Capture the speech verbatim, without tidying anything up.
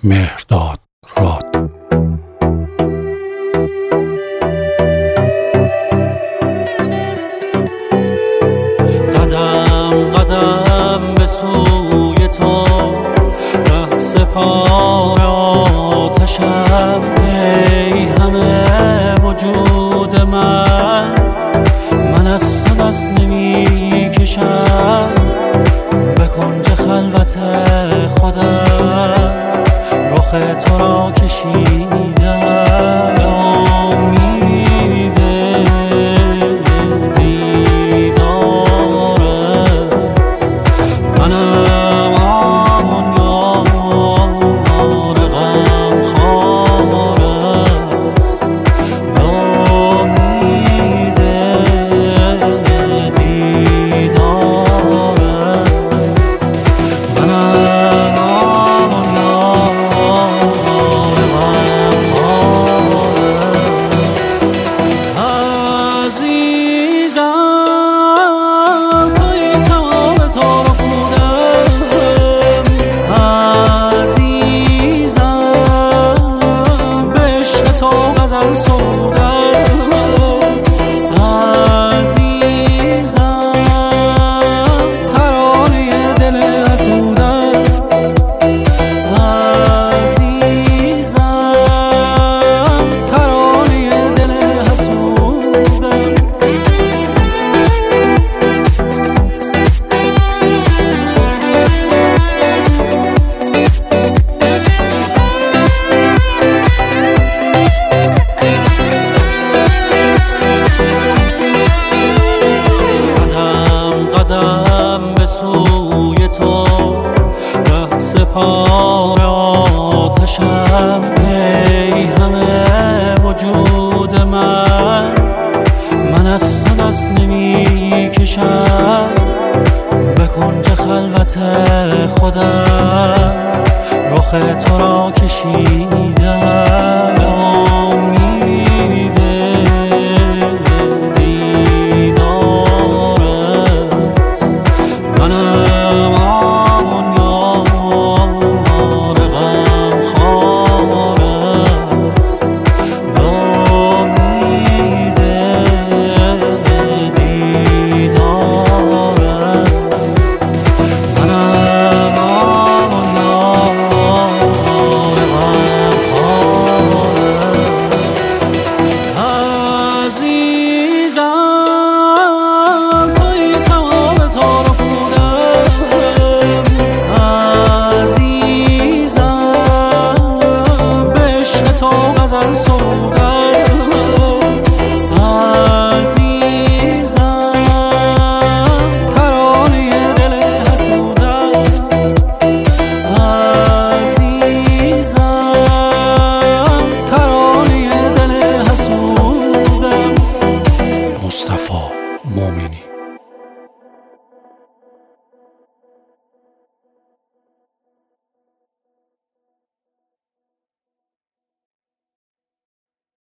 مهرداد راد. قدم قدم به سوی تو ره سپار آتشم، ای همه وجود من من از تو دست نمی کشم. به کنج خلوت خودم رخ تو را کشیدم، به امید دیدارت. منم آن یار غمخوارت، به امید دیدارت. منم آن یار به سوی تو ره سپار آتشم، ای همه وجود من من از تو دست نمی کشم. به کنج خلوت خودم رخ تو را کشیدم، به امید دیدارت. منم آن یار